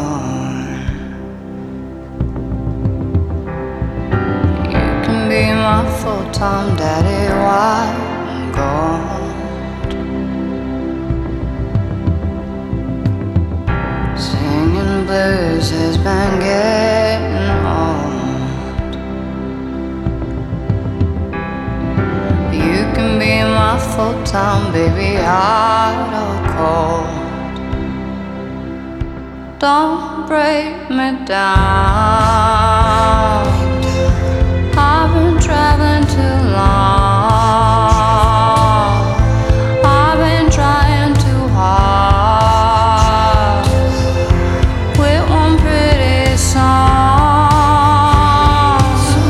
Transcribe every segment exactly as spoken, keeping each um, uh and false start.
You can be my full-time daddy while I'm gone. Singing blues has been getting old. You can be my full-time baby, hot or cold. Don't break me down. I've been traveling too long. I've been trying too hard with one pretty song.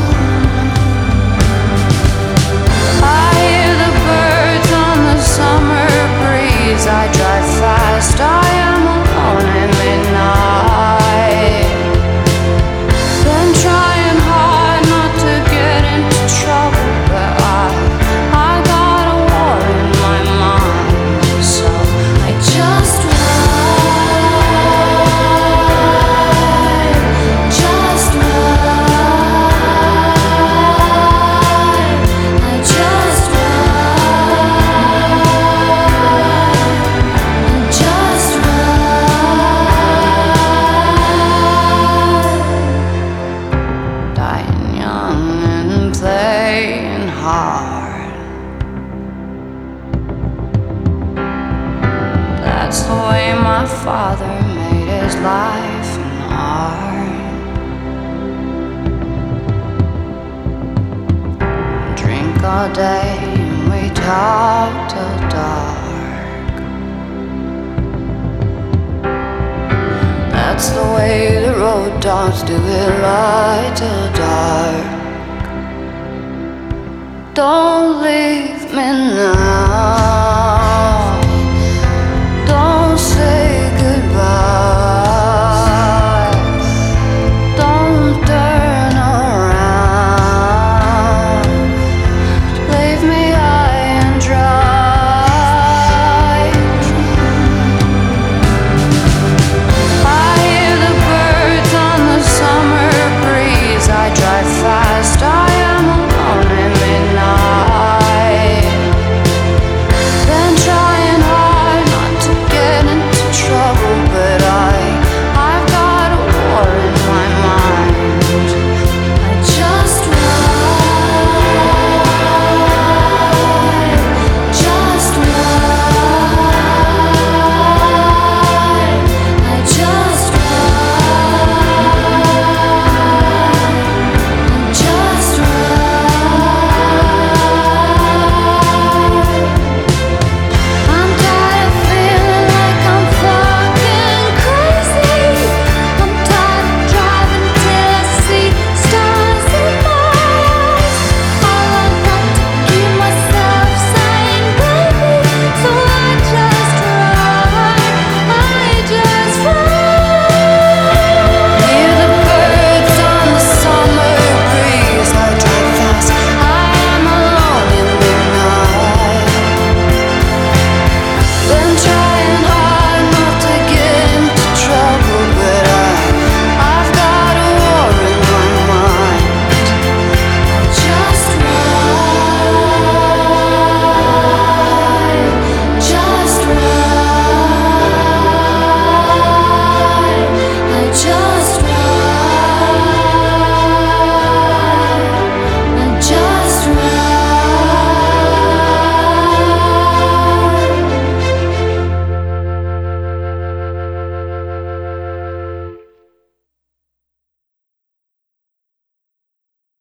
I hear the birds on the summer breeze. I drive fast, I am alone at midnight. Been trying hard not to get into trouble, but I, I got a war in my mind. So I just ride, just ride. I just ride, just ride. Dying young and playing hard. That's the way my father made his life and art. Drink all day and we talk till dark. That's the way the road dogs do it, light till dark. Don't leave me now.